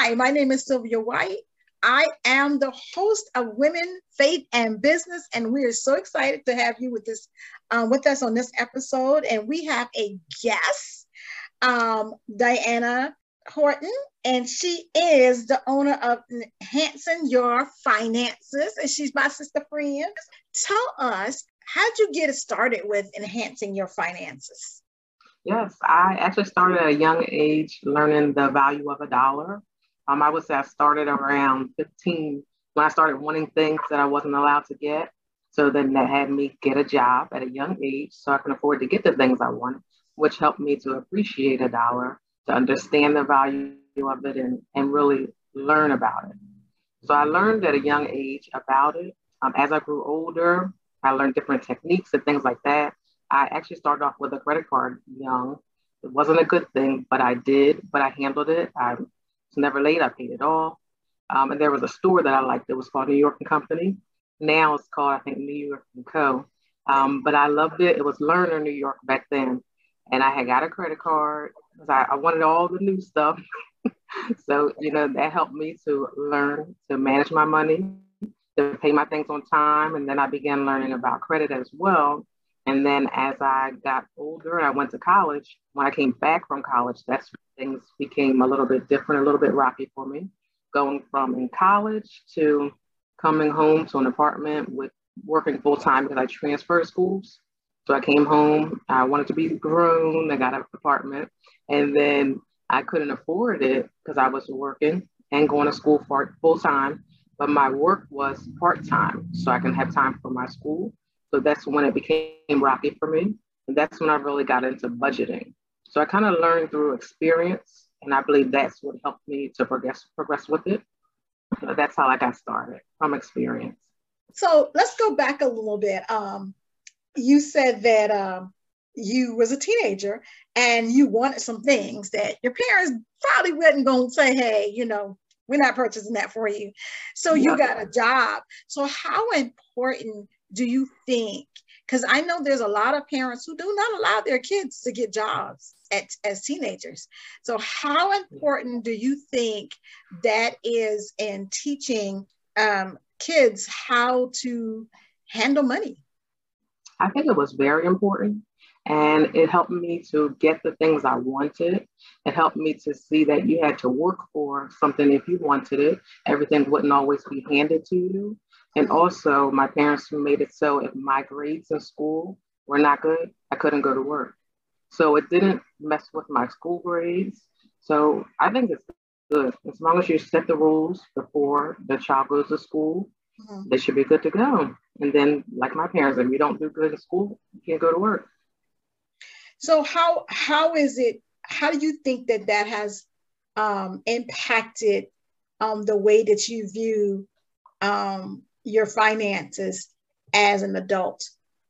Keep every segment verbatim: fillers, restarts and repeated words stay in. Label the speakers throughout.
Speaker 1: Hi, my name is Sylvia White. I am the host of Women, Faith, and Business, and we are so excited to have you with this, um, with us on this episode. And we have a guest, um, Diana Horton, and she is the owner of Enhancing Your Finances, and she's my sister friend. Tell us, how'd you get started with enhancing your finances?
Speaker 2: Yes, I actually started at a young age learning the value of a dollar. Um, I would say I started around fifteen when I started wanting things that I wasn't allowed to get. So then that had me get a job at a young age so I can afford to get the things I wanted, which helped me to appreciate a dollar, to understand the value of it and, and really learn about it. So I learned at a young age about it. Um, as I grew older, I learned different techniques and things like that. I actually started off with a credit card young. It wasn't a good thing, but I did, but I handled it. I was never late. I paid it all. Um, and there was a store that I liked. It was called New York and Company. Now it's called, I think, New York and Co. Um, but I loved it. It was Lerner New York back then. And I had got a credit card because I, I wanted all the new stuff. So, you know, that helped me to learn to manage my money, to pay my things on time. And then I began learning about credit as well. And then as I got older and I went to college, when I came back from college, that's when things became a little bit different, a little bit rocky for me. Going from in college to coming home to an apartment with working full time because I transferred schools. So I came home, I wanted to be grown, I got an apartment, and then I couldn't afford it because I was working and going to school for full time, but my work was part time, so I can have time for my school. So that's when it became rocky for me. And that's when I really got into budgeting. So I kind of learned through experience, and I believe that's what helped me to progress progress with it. So that's how I got started, from experience.
Speaker 1: So let's go back a little bit. Um, you said that um, you was a teenager and you wanted some things that your parents probably wasn't going to say, hey, you know, we're not purchasing that for you. So you
Speaker 2: Yep.
Speaker 1: got a job. So how important do you think, because I know there's a lot of parents who do not allow their kids to get jobs at, as teenagers. So how important do you think that is in teaching um, kids how to handle money?
Speaker 2: I think it was very important. And it helped me to get the things I wanted. It helped me to see that you had to work for something if you wanted it. Everything wouldn't always be handed to you. And also, my parents made it so if my grades in school were not good, I couldn't go to work. So it didn't mess with my school grades. So I think it's good. As long as you set the rules before the child goes to school, mm-hmm. they should be good to go. And then, like my parents, if you don't do good in school, you can't go to work.
Speaker 1: So how how is it, how do you think that that has um, impacted um, the way that you view um, your finances as an adult?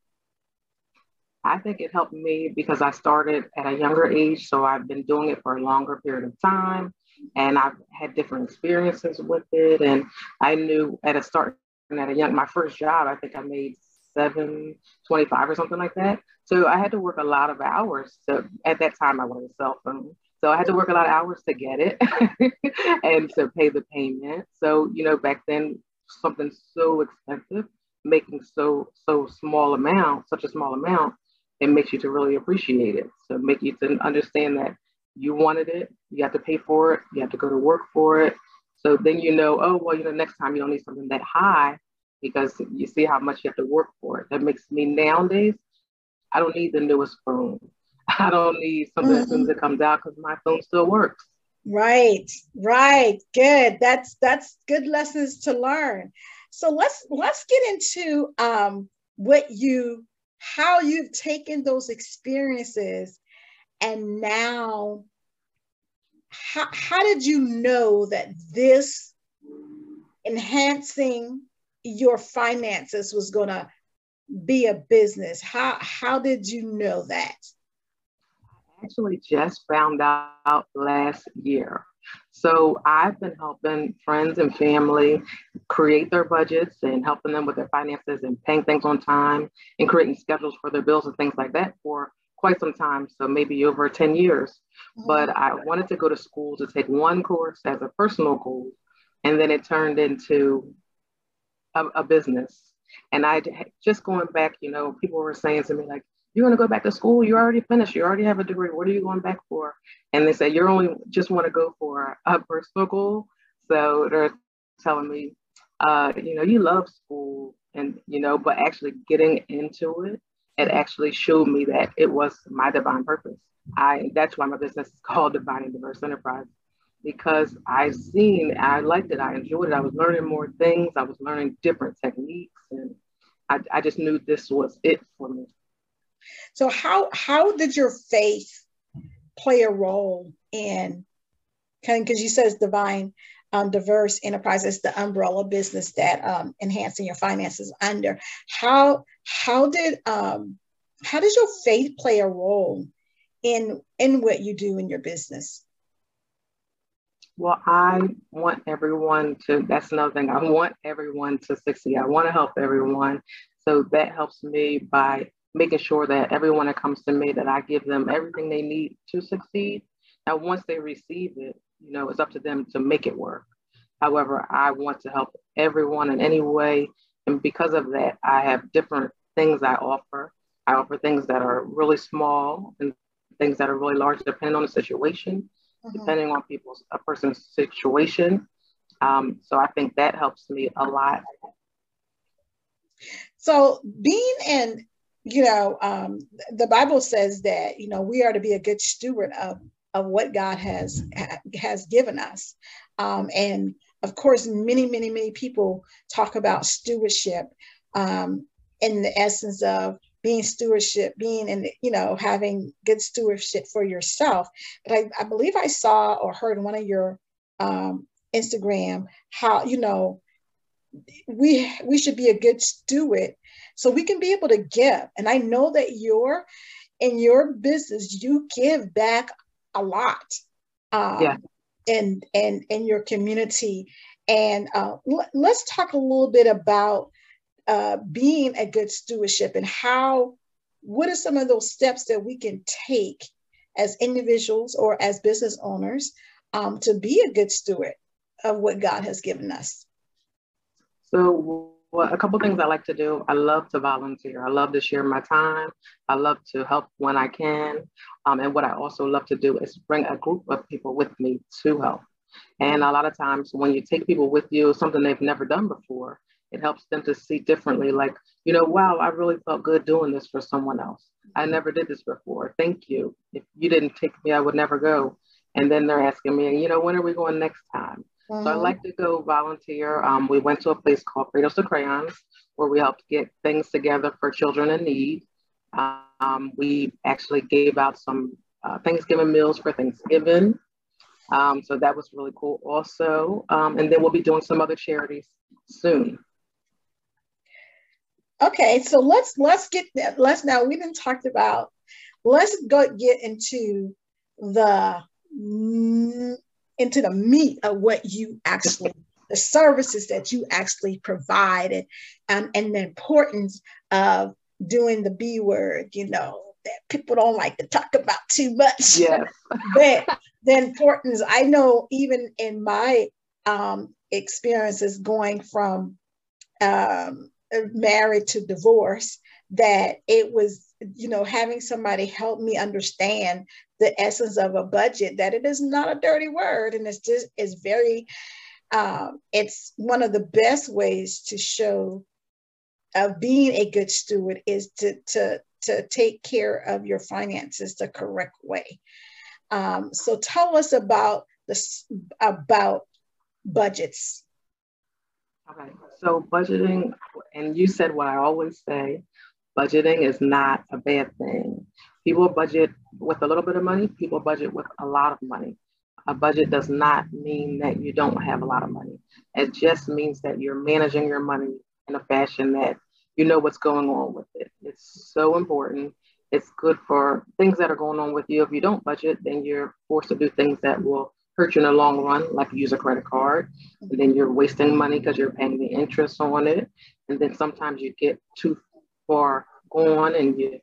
Speaker 2: I think it helped me because I started at a younger age. So I've been doing it for a longer period of time and I've had different experiences with it. And I knew at a start, at a young, my first job, I think I made seven twenty-five or something like that. So I had to work a lot of hours. So at that time I wanted a cell phone. So I had to work a lot of hours to get it and to pay the payment. So, you know, back then something so expensive, making so, so small amount, such a small amount, it makes you to really appreciate it. So make you to understand that you wanted it, you have to pay for it, you have to go to work for it. So then you know, oh, well, you know, next time you don't need something that high because you see how much you have to work for it. That makes me nowadays, I don't need the newest phone. I don't need something mm-hmm. as soon as it comes out because my phone still works.
Speaker 1: Right, right, good. That's that's good lessons to learn. So let's let's get into um, what you, how you've taken those experiences, and now how how did you know that this enhancing your finances was going to be a business? How how did you know that?
Speaker 2: Actually just found out last year. So I've been helping friends and family create their budgets and helping them with their finances and paying things on time and creating schedules for their bills and things like that for quite some time, so maybe over ten years.
Speaker 1: Mhm.
Speaker 2: But I wanted to go to school to take one course as a personal goal, and then it turned into a, a business. And I just going back, you know, people were saying to me like, "You're going to go back to school? You already finished. You already have a degree. What are you going back for?" And they say you're only just want to go for a personal goal. So they're telling me, uh, you know, you love school, and you know, but actually getting into it, it actually showed me that it was my divine purpose. I that's why my business is called Divine and Diverse Enterprise, because I seen, I liked it, I enjoyed it. I was learning more things. I was learning different techniques, and I, I just knew this was it for me.
Speaker 1: So how how did your faith play a role in kind of, because you said it's Divine um, Diverse Enterprise, it's the umbrella business that um, enhancing your finances under. How how did um, how does your faith play a role in in what you do in your business?
Speaker 2: Well, I want everyone to, that's another thing. I want everyone to succeed. I want to help everyone. So that helps me by making sure that everyone that comes to me, that I give them everything they need to succeed. Now, once they receive it, you know, it's up to them to make it work. However, I want to help everyone in any way. And because of that, I have different things I offer. I offer things that are really small and things that are really large, depending on the situation. Mm-hmm. Depending on people's a person's situation. Um, so I think that helps me a lot.
Speaker 1: So being in, you know, um, the Bible says that, you know, we are to be a good steward of, of what God has, has given us. Um, and of course, many, many, many people talk about stewardship um, in the essence of being stewardship, being in, you know, having good stewardship for yourself. But I, I believe I saw or heard one of your um, Instagram, how, you know, we, we should be a good steward so we can be able to give. And I know that you're in your business, you give back a lot um, yeah. in, in, in your community. And uh, l- let's talk a little bit about Uh, being a good stewardship and how, what are some of those steps that we can take as individuals or as business owners um, to be a good steward of what God has given us?
Speaker 2: So well, a couple things I like to do. I love to volunteer. I love to share my time. I love to help when I can. Um, and what I also love to do is bring a group of people with me to help. And a lot of times when you take people with you, something they've never done before, it helps them to see differently. Like, you know, wow, I really felt good doing this for someone else. I never did this before. Thank you. If you didn't take me, I would never go. And then they're asking me, you know, when are we going next time? Mm-hmm. So I like to go volunteer. Um, we went to a place called Kratos to Crayons, where we helped get things together for children in need. Um, we actually gave out some uh, Thanksgiving meals for Thanksgiving. Um, so that was really cool also. Um, and then we'll be doing some other charities soon.
Speaker 1: Okay, so let's let's get that. Let's now we've been talked about. Let's go get into the into the meat of what you actually, the services that you actually provide, and um, and the importance of doing the B word. You know that people don't like to talk about too much.
Speaker 2: Yeah.
Speaker 1: But the importance, I know, even in my um, experiences going from. Um, married to divorce, that it was, you know, having somebody help me understand the essence of a budget, that it is not a dirty word. And it's just, it's very, um, it's one of the best ways to show of being a good steward is to, to, to take care of your finances the correct way. Um, so tell us about this, about budgets.
Speaker 2: Okay, so budgeting, and you said what I always say, budgeting is not a bad thing. People budget with a little bit of money, people budget with a lot of money. A budget does not mean that you don't have a lot of money. It just means that you're managing your money in a fashion that you know what's going on with it. It's so important. It's good for things that are going on with you. If you don't budget, then you're forced to do things that will hurt you in the long run, like use a credit card, and then you're wasting money because you're paying the interest on it. And then sometimes you get too far gone and you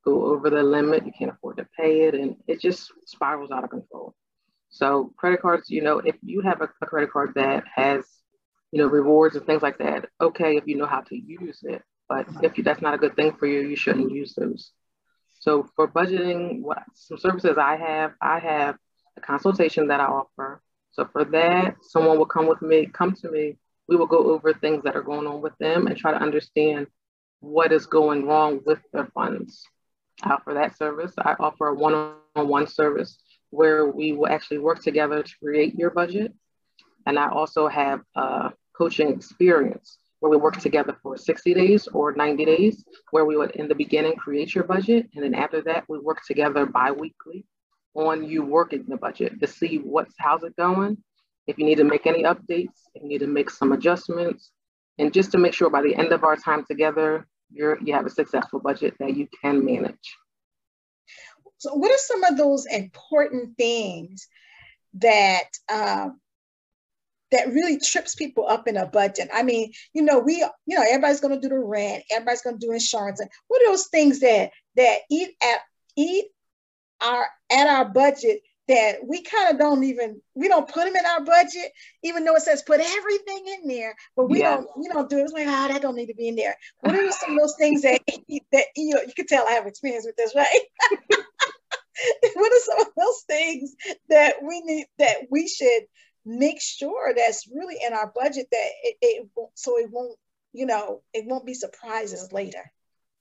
Speaker 2: go over the limit, you can't afford to pay it, and it just spirals out of control. So credit cards, you know, if you have a, a credit card that has, you know, rewards and things like that, okay, if you know how to use it. But if you, that's not a good thing for you, you shouldn't use those. So for budgeting, what some services I have, I have a consultation that I offer. So for that, someone will come with me, come to me. We will go over things that are going on with them and try to understand what is going wrong with their funds. I offer that service. I offer a one-on-one service where we will actually work together to create your budget. And I also have a coaching experience where we work together for sixty days or ninety days, where we would in the beginning create your budget. And then after that, we work together bi-weekly on you working the budget to see what's, how's it going. If you need to make any updates, if you need to make some adjustments, and just to make sure by the end of our time together, you're, you have a successful budget that you can manage.
Speaker 1: So what are some of those important things that um, that really trips people up in a budget? I mean, you know, we, you know, everybody's going to do the rent, everybody's going to do insurance. And what are those things that that eat at eat our at our budget that we kind of don't even, we don't put them in our budget, even though it says put everything in there, but we yeah. don't, we don't do it. It's like, oh, that don't need to be in there. What are some of those things that, that you know, you can tell I have experience with this, right? What are some of those things that we need, that we should make sure that's really in our budget, that it, it won't, so it won't, you know, it won't be surprises later?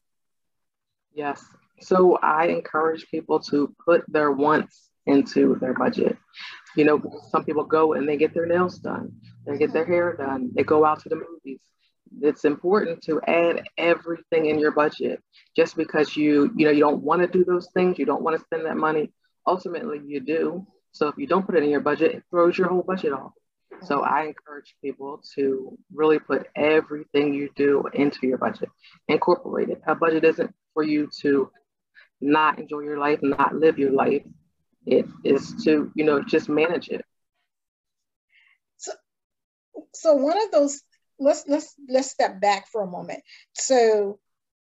Speaker 2: Yes. So I encourage people to put their wants into their budget. You know, some people go and they get their nails done, they get their hair done, they go out to the movies. It's important to add everything in your budget. Just because you, you know, you don't want to do those things, you don't want to spend that money, ultimately you do. So if you don't put it in your budget, it throws your whole budget off. So I encourage people to really put everything you do into your budget, incorporate it. A budget isn't for you to not enjoy your life, not live your life. It is to, you know, just manage it.
Speaker 1: So, so one of those, let's let's let's step back for a moment. So,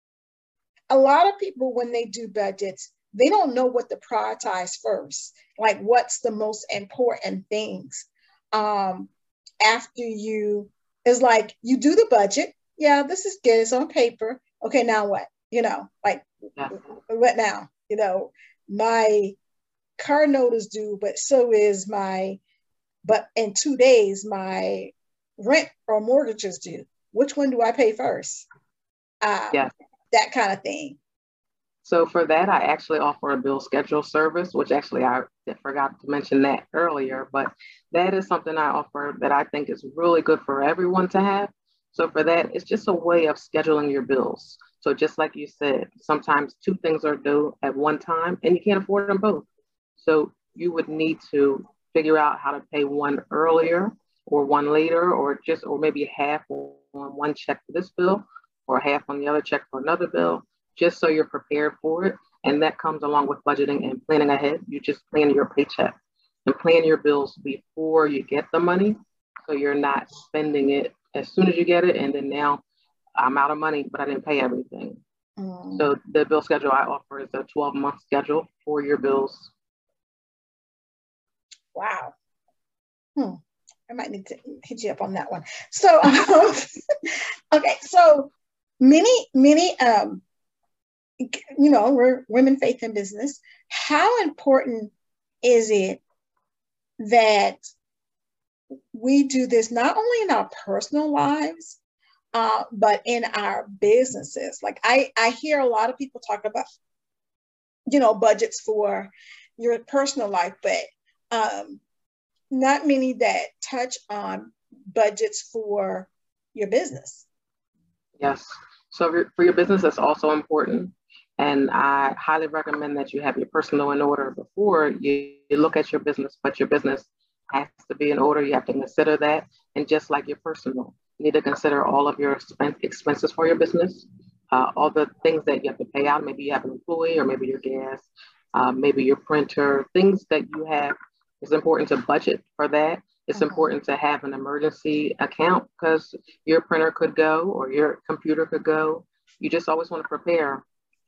Speaker 1: a lot of people, when they do budgets, they don't know what to prioritize first. Like, what's the most important things? Um, after you, it's like you do the budget. Yeah, this is good. It's on paper. Okay, now what? You know, like yeah. what now? You know, my car note is due, but so is my, but in two days, my rent or mortgage is due. Which one do I pay first? Uh,
Speaker 2: yeah.
Speaker 1: That kind of thing.
Speaker 2: So for that, I actually offer a bill schedule service, which actually I forgot to mention that earlier, but that is something I offer that I think is really good for everyone to have. So for that, it's just a way of scheduling your bills. So just like you said, sometimes two things are due at one time and you can't afford them both. So you would need to figure out how to pay one earlier or one later, or just, or maybe half on one check for this bill or half on the other check for another bill, just so you're prepared for it. And that comes along with budgeting and planning ahead. You just plan your paycheck and plan your bills before you get the money, so you're not spending it as soon as you get it. And then now I'm out of money, but I didn't pay everything. Mm. So the bill schedule I offer is a twelve month schedule for your bills.
Speaker 1: Wow. Hmm. I might need to hit you up on that one. So, um, okay. So many, many, um, you know, we're women, faith, and business. How important is it that we do this not only in our personal lives, uh, but in our businesses? Like I, I hear a lot of people talk about, you know, budgets for your personal life, but um, not many that touch on budgets for your business.
Speaker 2: Yes. So for your business, that's also important. And I highly recommend that you have your personal in order before you, you look at your business, but your business has to be in order. You have to consider that. And just like your personal, you need to consider all of your expenses for your business, uh, all the things that you have to pay out. Maybe you have an employee, or maybe your gas, uh, maybe your printer, things that you have. It's important to budget for that. It's mm-hmm. important to have an emergency account, because your printer could go or your computer could go. You just always want to prepare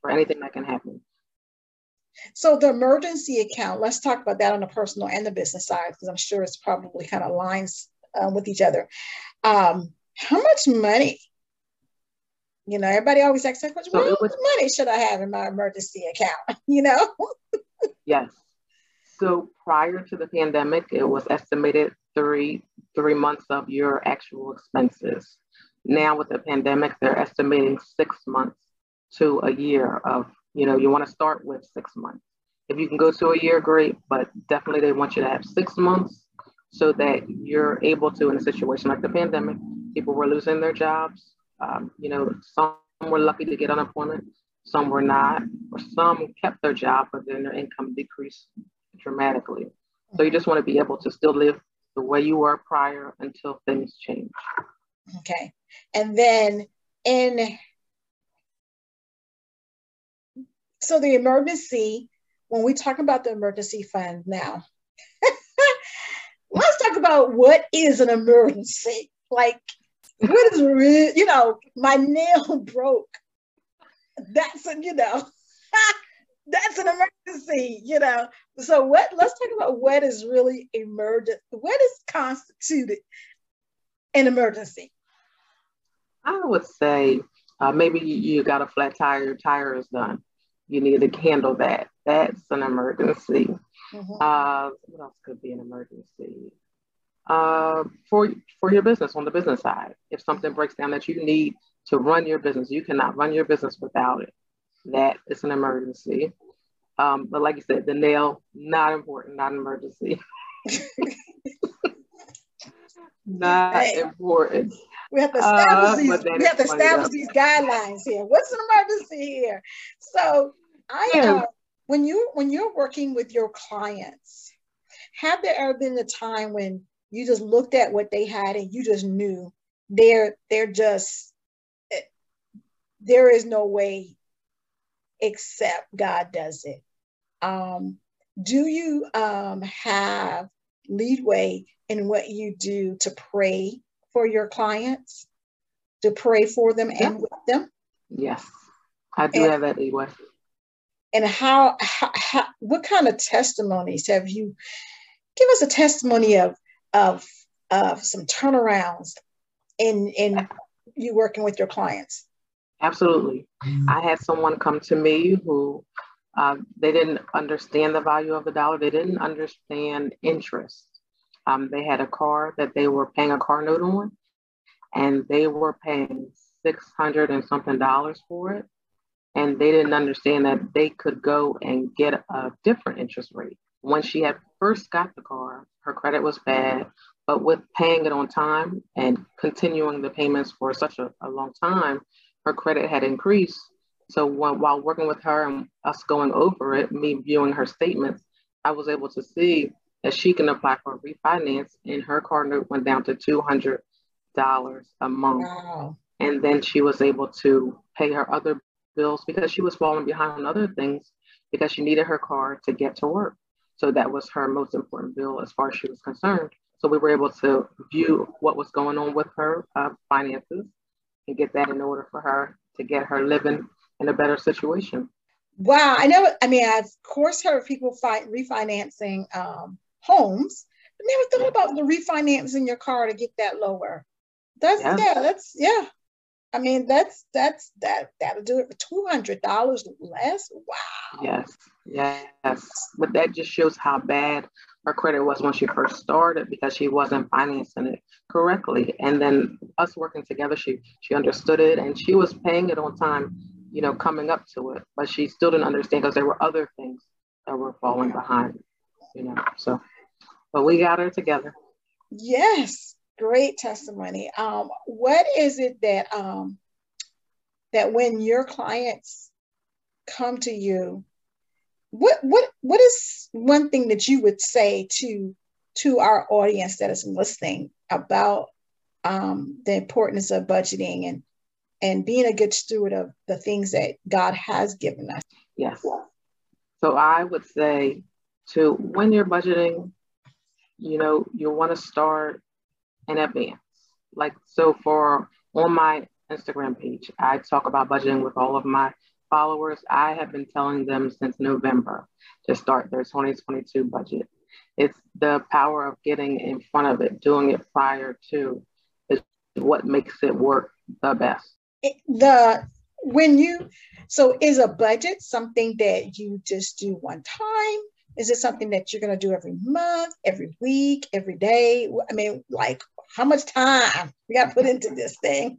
Speaker 2: for anything that can happen.
Speaker 1: So the emergency account, let's talk about that on the personal and the business side, because I'm sure it's probably kind of lines uh, with each other. Um, how much money? You know, everybody always asks that question, so how much money should I have in my emergency account? You know?
Speaker 2: Yes. So prior to the pandemic, it was estimated three, three months of your actual expenses. Now with the pandemic, they're estimating six months to a year of, you know, you want to start with six months. If you can go to a year, great, but definitely they want you to have six months so that you're able to, in a situation like the pandemic, people were losing their jobs. Um, you know, some were lucky to get unemployment, some were not, or some kept their job, but then their income decreased dramatically. So you just want to be able to still live the way you were prior until things change.
Speaker 1: Okay. And then in, so the emergency, when we talk about the emergency fund now, let's talk about what is an emergency. Like, what is real, you know, my nail broke. That's a, you know, that's an emergency, you know. So what, let's talk about what is really emergent, what is constituted an emergency?
Speaker 2: I would say uh, maybe you got a flat tire, your tire is done. You need to handle that. That's an emergency. Mm-hmm. Uh, what else could be an emergency? Uh, for, for your business, on the business side, if something breaks down that you need to run your business, you cannot run your business without it. That is an emergency. Um, but like you said, the nail, not important, not an emergency. Not hey, important.
Speaker 1: We have to establish uh, these. We have to establish these guidelines here. What's an emergency here? So, I yeah. uh, when you when you're working with your clients, have there ever been a time when you just looked at what they had and you just knew they're they're just there is no way except God does it? Um, do you um, have leadway in what you do to pray for your clients, to pray for them yeah. and with them?
Speaker 2: Yes, I do and, have that leadway.
Speaker 1: And how, how, how, what kind of testimonies have you, give us a testimony of, of, of some turnarounds in, in you working with your clients?
Speaker 2: Absolutely. I had someone come to me who uh, they didn't understand the value of the dollar. They didn't understand interest. Um, they had a car that they were paying a car note on, and they were paying six hundred and something dollars for it. And they didn't understand that they could go and get a different interest rate. When she had first got the car, her credit was bad, but with paying it on time and continuing the payments for such a, a long time, her credit had increased. So when, while working with her and us going over it, me viewing her statements, I was able to see that she can apply for a refinance, and her car note went down to two hundred dollars a month.
Speaker 1: Wow.
Speaker 2: And then she was able to pay her other bills because she was falling behind on other things because she needed her car to get to work. So that was her most important bill as far as she was concerned. So we were able to view what was going on with her uh, finances and get that in order for her to get her living in a better situation.
Speaker 1: Wow. I know. I mean, I've of course heard people fight refinancing um, homes, but never thought about the refinancing your car to get that lower. That's yeah, yeah that's yeah. I mean, that's that's that that'll do it for two hundred dollars less. Wow.
Speaker 2: Yes, yes. But that just shows how bad her credit was when she first started because she wasn't financing it correctly. And then us working together, she she understood it and she was paying it on time, you know, coming up to it. But she still didn't understand because there were other things that were falling behind, you know. So, but we got her together.
Speaker 1: Yes. Great testimony. Um, what is it that um, that when your clients come to you, what what what is one thing that you would say to to our audience that is listening about um, the importance of budgeting and and being a good steward of the things that God has given us?
Speaker 2: Yes. So I would say to when you're budgeting, you know, you want to start in advance. Like, so for on my Instagram page, I talk about budgeting with all of my followers, I have been telling them since November to start their twenty twenty-two budget. It's the power of getting in front of it, doing it prior to, is what makes it work the best.
Speaker 1: It, the when you so is a budget something that you just do one time? Is it something that you're going to do every month, every week, every day? I mean, like, how much time we got to put into this thing?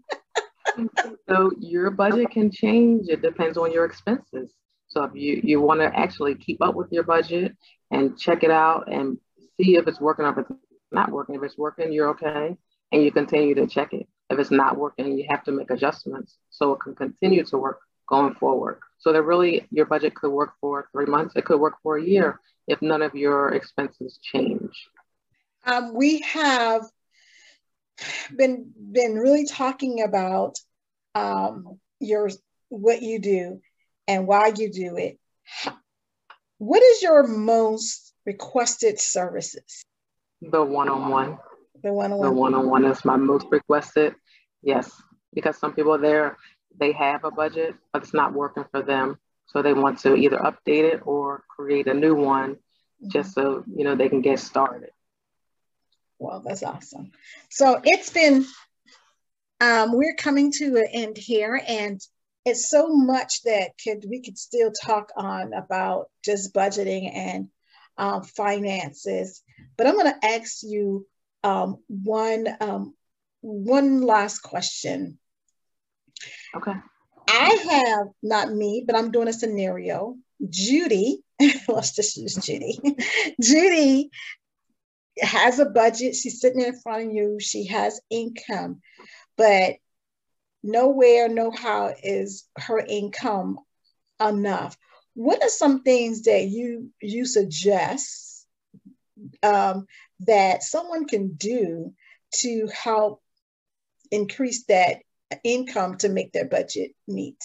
Speaker 2: So your budget can change. It depends on your expenses. So if you, you want to actually keep up with your budget and check it out and see if it's working or if it's not working. If it's working, you're okay. And you continue to check it. If it's not working, you have to make adjustments so it can continue to work going forward. So that really your budget could work for three months. It could work for a year if none of your expenses change.
Speaker 1: Um, we have been been really talking about um, your what you do and why you do it. What is your most requested services?
Speaker 2: The one-on-one.
Speaker 1: The one-on-one.
Speaker 2: The one-on-one is my most requested. Yes, because some people there, they have a budget, but it's not working for them. So they want to either update it or create a new one just so, you know, they can get started.
Speaker 1: Well, that's awesome. So it's been, um, we're coming to an end here, and it's so much that could we could still talk on about just budgeting and um, finances. But I'm going to ask you um, one um, one last question.
Speaker 2: Okay.
Speaker 1: I have, not me, but I'm doing a scenario. Judy, let's just use Judy. Judy has a budget. She's sitting in front of you. She has income, but nowhere, no how is her income enough. What are some things that you you suggest um, that someone can do to help increase that income to make their budget meet?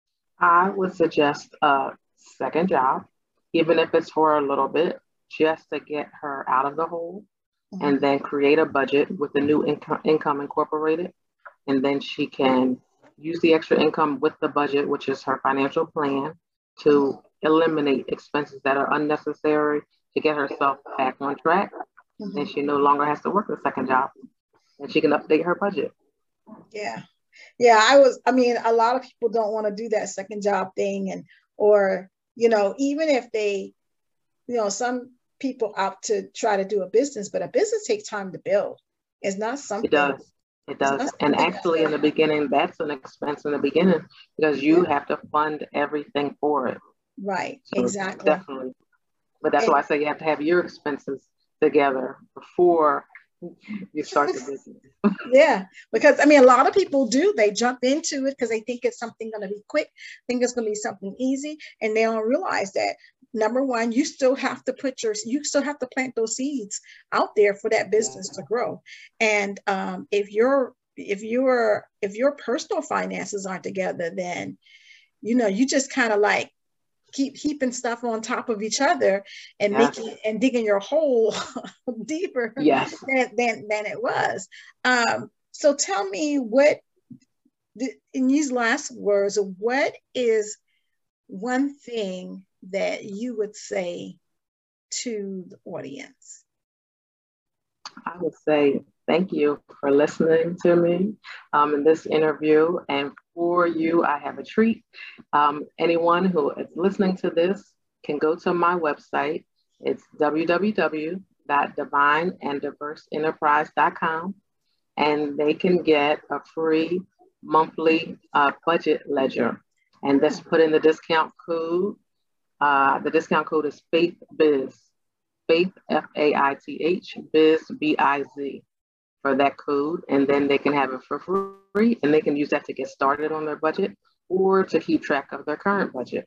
Speaker 2: I would suggest a second job, even if it's for a little bit, just to get her out of the hole, mm-hmm. and then create a budget with the new income, income incorporated. And then she can use the extra income with the budget, which is her financial plan, to eliminate expenses that are unnecessary to get herself back on track. Mm-hmm. And she no longer has to work the second job, and she can update her budget.
Speaker 1: Yeah. Yeah, I was, I mean, a lot of people don't want to do that second job thing, and, or, you know, even if they, you know, some people opt to try to do a business, but a business takes time to build. It's not something.
Speaker 2: It does. It does. And actually in the beginning, that's an expense in the beginning because you have to fund everything for it.
Speaker 1: Right.
Speaker 2: So
Speaker 1: exactly.
Speaker 2: Definitely. But that's
Speaker 1: and,
Speaker 2: why I say you have to have your expenses together before you start the business.
Speaker 1: Yeah, because I mean, a lot of people do, they jump into it because they think it's something going to be quick, think it's going to be something easy, and they don't realize that, number one, you still have to put your, you still have to plant those seeds out there for that business to grow. And um, if you're, if you're, if your personal finances aren't together, then, you know, you just kind of like keep heaping stuff on top of each other and yes. making and digging your hole deeper
Speaker 2: yes.
Speaker 1: than, than, than it was. Um, so tell me what, in these last words, what is one thing that you would say to the audience?
Speaker 2: I would say thank you for listening to me um, in this interview. And for you, I have a treat. Um, anyone who is listening to this can go to my website. It's w w w dot divine and diverse enterprise dot com, and they can get a free monthly uh, budget ledger. And that's put in the discount code. Uh, the discount code is FAITHBIZ, Faith, F A I T H, Biz, B I Z, for that code. And then they can have it for free, and they can use that to get started on their budget or to keep track of their current budget.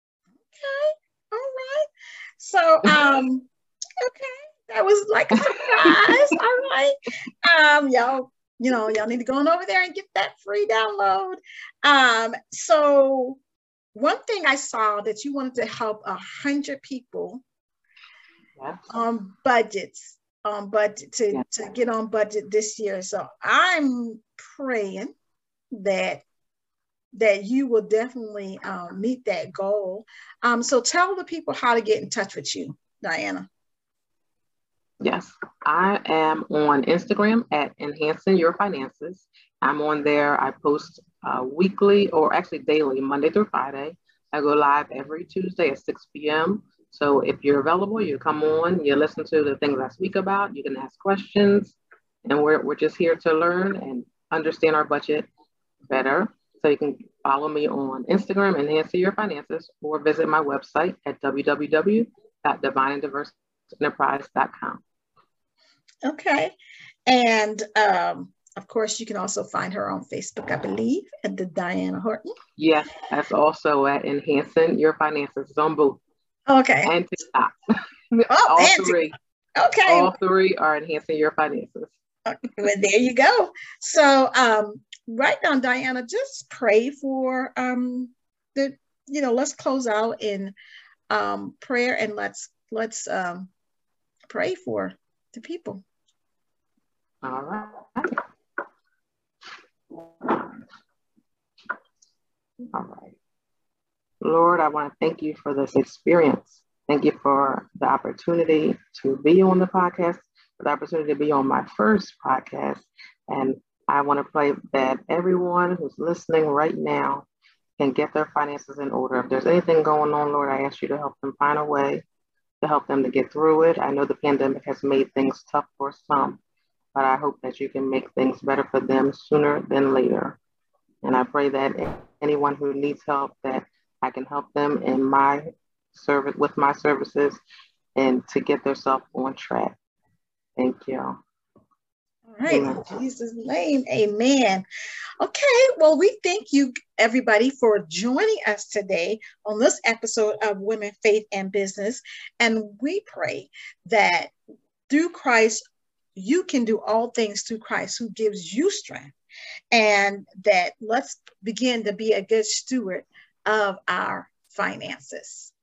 Speaker 1: Okay, all right. So, um, okay, that was like a surprise. All right. Um, y'all, you know, y'all need to go on over there and get that free download. Um, so one thing I saw that you wanted to help a hundred people
Speaker 2: yeah.
Speaker 1: on budgets, on budget to, yeah. to get on budget this year. So I'm praying that that you will definitely um, meet that goal. Um, so tell the people how to get in touch with you, Diana.
Speaker 2: Yes, I am on Instagram at Enhancing Your Finances. I'm on there. I post uh, weekly or actually daily, Monday through Friday. I go live every Tuesday at six p.m. So if you're available, you come on, you listen to the things I speak about, you can ask questions, and we're, we're just here to learn and understand our budget better. So you can follow me on Instagram, Enhancing Your Finances, or visit my website at w w w dot divine and diverse enterprise dot com.
Speaker 1: Okay. And um, of course, you can also find her on Facebook, I believe, at the Diana Horton.
Speaker 2: Yes, that's also at Enhancing Your Finances. It's on both.
Speaker 1: Okay.
Speaker 2: And TikTok.
Speaker 1: Oh,
Speaker 2: all
Speaker 1: and
Speaker 2: three.
Speaker 1: Okay.
Speaker 2: All three are Enhancing Your Finances.
Speaker 1: Well, there you go. So um, right now, Diana, just pray for um, the, you know, let's close out in um, prayer, and let's let's um, pray for the people.
Speaker 2: All right. All right. Lord, I want to thank you for this experience. Thank you for the opportunity to be on the podcast, for the opportunity to be on my first podcast. And I want to pray that everyone who's listening right now can get their finances in order. If there's anything going on, Lord, I ask you to help them find a way to help them to get through it. I know the pandemic has made things tough for some, but I hope that you can make things better for them sooner than later. And I pray that anyone who needs help, that I can help them in my service, with my services, and to get themselves on track. Thank you.
Speaker 1: All right, amen. In Jesus' name, amen. Okay, well, we thank you, everybody, for joining us today on this episode of Women, Faith, and Business. And we pray that through Christ, you can do all things through Christ who gives you strength. And that let's begin to be a good steward of our finances.